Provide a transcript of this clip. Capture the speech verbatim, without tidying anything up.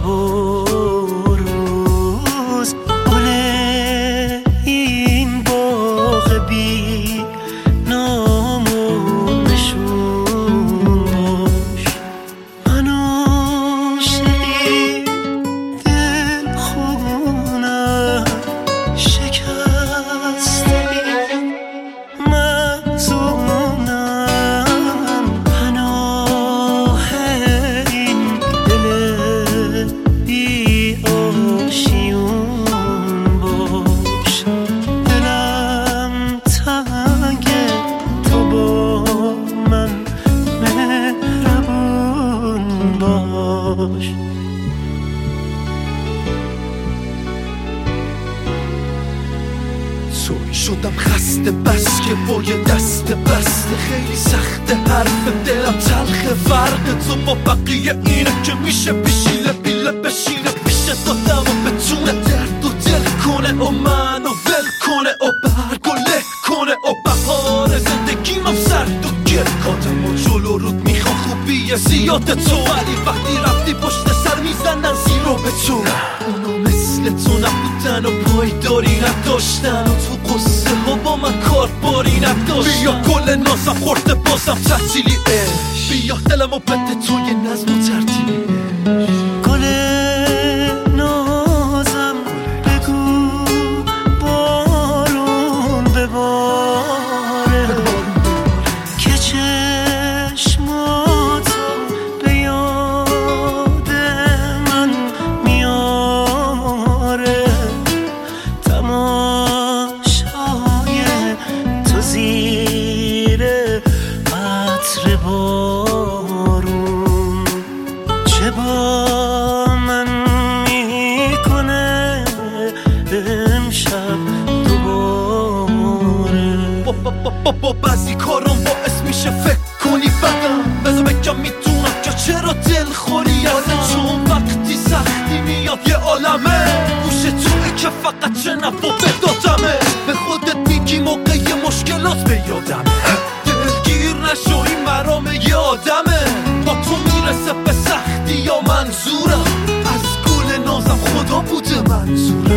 شب و روز گل این باغ بی نام و نشون باش. من عاشقی دل خونم شکسته مظلومم، پناه این دل بی آشیون باش. دلم تنگه تو با من مهربون باش. توی شدم خسته بس که با یه دست بسته خیلی سخته حرف دلم تلخه. فرق تو با بقیه اینه که میشه پیشیله بیله بشینه پیش دادم و بتونه درد و دل کنه و منو ول کنه و برگ و له کنه و بهار زندگیم هم سرد و گل کنه و جلو رود میخوام خوبیه زیاد تو، ولی وقتی رفتی پشت سر میزنن زیرو به تو. اونا مثل تو نبودن و پایداری نداشتن و تو قصه ها با من کار باری نداشتن. بیا گل نازم خورده بازم تعطیلی عشق، بیا دلمو بده توی نظم و ترتیبی گل نازم بگو بارون بباره که چشماتو به یاد من میاره. تماشای تو زیر عطر بارون چه با من میکنه امشب دوباره. با با با با بعضی کارم باعث میشه فکر کنی بدم، بذار بگم میدونم که چرا دل خوری ازم، چون وقتی سختی میاد یه عالمه گوش توی که فقط شنو و بدادمه. به خودت میگی موقع یه مشکلات به یادمه، دلگیر نشو این مرام یه آدمه. با تو میرسه به سختی یا منظورم از گل نازم خدا بوده منظورم.